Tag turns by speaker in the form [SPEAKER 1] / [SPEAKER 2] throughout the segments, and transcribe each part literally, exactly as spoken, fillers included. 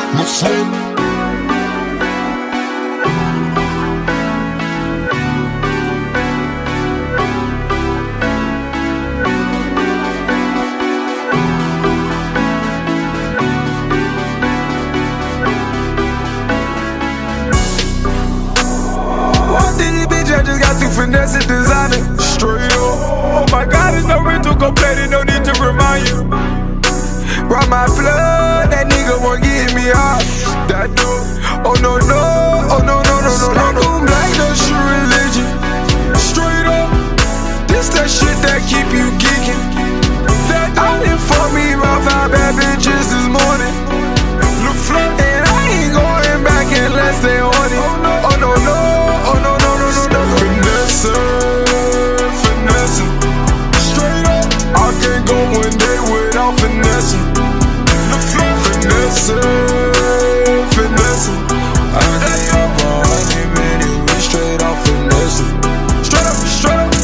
[SPEAKER 1] I just got through finesse and designer. Straight up. Oh my God, there's no rental complaining, no need to remind you. Run my blood, that nigga won't get me off. That dude. Oh no, no, oh no, no, no, no, no, no. Black, that's your religion. Straight up. This that shit that keep you geeking. That I didn't fuck me about five bad bitches this morning. Look flat, and I ain't going back unless they on it. Oh no, no, oh no, no, no, no, no. Finesse, finesse. Straight up. I can't go one day without finesse. Look flat, finesse, finesse. I can't go for a hundred minutes, we straight off finesse. Straight up, straight up.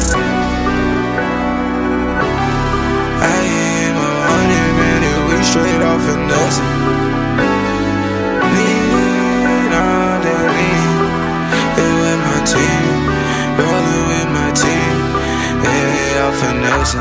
[SPEAKER 1] I ain't my hundred minutes, we straight off finesse. Lean on the lean, it with my team, rolling with my team, yeah, off finesse.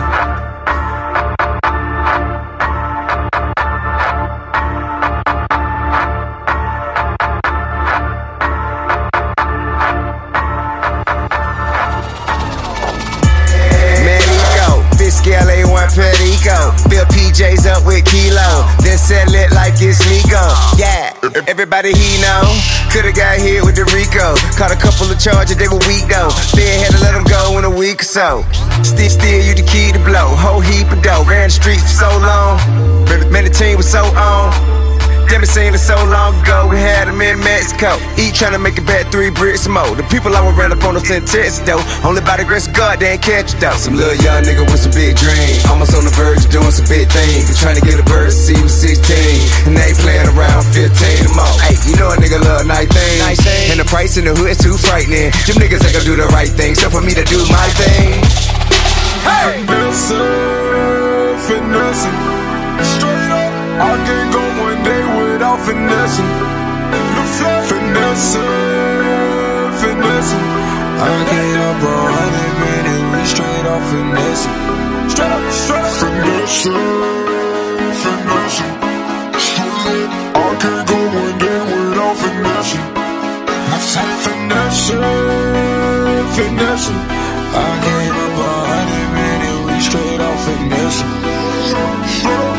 [SPEAKER 2] L A one Perico, fill P Js up with kilo, then sell it like it's legal. Yeah, everybody he know coulda got hit with the Rico. Caught a couple of charges, they were weak though. Fed had to let them go in a week or so. Still, still you the key to blow. Whole heap of dough. Ran the streets for so long. Man, the team was so on. Damn, it seemed so long ago, we had them in Mexico. Each trying to make it back three bricks more. The people I would run up on them sent texts though. Only by the grace of God, they ain't catch it though. Some little young nigga with some big dreams, almost on the verge of doing some big things. But trying to get a bird to see was sixteen, and they playing around fifteen or more. Hey, you know a nigga love nice things, nice things. And the price in the hood's too frightening. Them niggas ain't gonna do the right thing, so for me to do my thing.
[SPEAKER 1] Hey! Finesse, finesse. Straight up, I can't go one day without finesse. Finesse, finesse. I can't up a hundred minutes, we straight off finesse. Straight up, straight up. Finesse, finesse. Straight up, I can't go one day without finesse. Finesse, finesse. I can't up a hundred minutes, we straight off finesse. Straight up.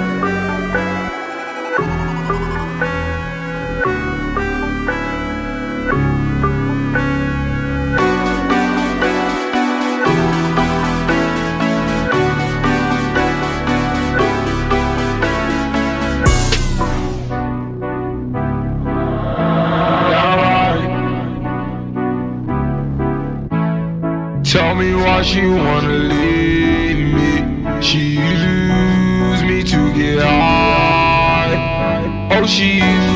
[SPEAKER 1] Tell me why she wanna leave me. She used me to get high. Oh, she used